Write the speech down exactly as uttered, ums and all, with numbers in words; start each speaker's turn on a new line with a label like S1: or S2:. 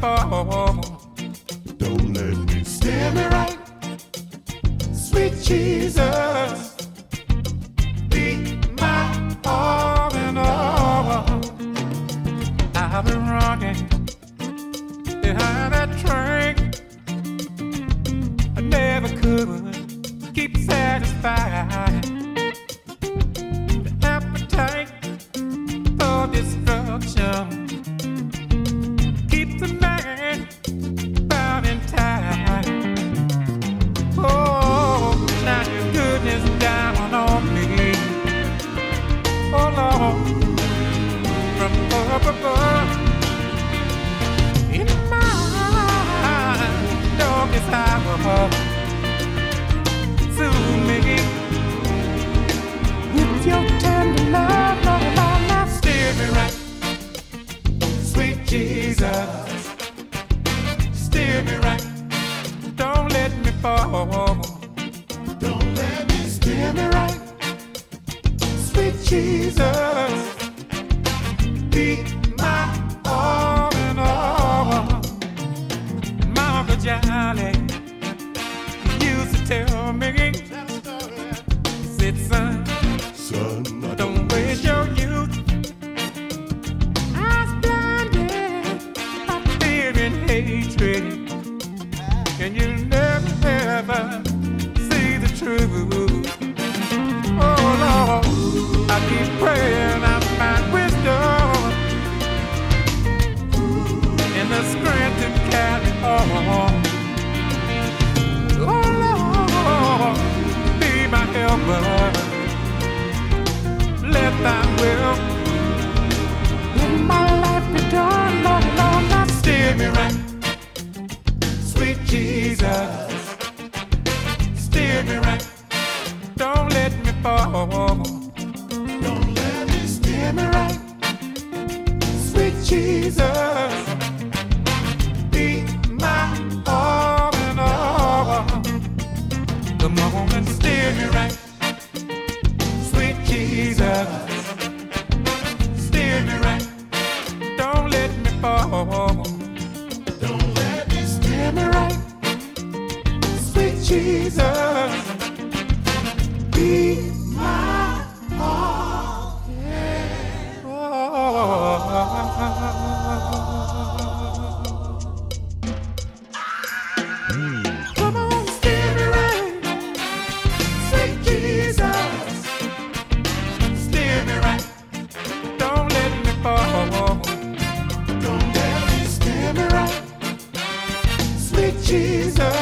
S1: fall.
S2: Don't let me
S1: Steer me right, sweet Jesus. Be my all in all. I've been running behind that train. I never could keep satisfied. The appetite for destruction keeps the man bound in time. Oh, shine your goodness down on me. Oh Lord, from up above. In my darkest hour, soothe me with your tender love, Lord, Lord, Lord. Steer me right, sweet Jesus. Steer me right, don't let me fall.
S2: Don't let me
S1: Steer me right, sweet Jesus. Be my all in all. Mama Jolly used to tell me, said son,
S2: son. I
S1: don't waste your youth. I was blinded by fear and hatred, and you'll never ever see the truth. Oh Lord, I keep praying I find wisdom and the strength to carry on. Oh Lord, be my helper. Let thy will in my life be done. Lord, Lord, now steer me right, sweet Jesus. Steer me right, don't let me fall.
S2: Don't let me
S1: Steer me right, sweet Jesus. Be my all in all. Come on and steer me right, sweet Jesus. Steer me right, don't let me fall.
S2: Don't let me
S1: Steer me right, sweet Jesus. Be my all in all. Come on, steer me right, sweet Jesus. Steer me right, don't let me fall.
S2: Don't let me
S1: Steer me right, sweet Jesus.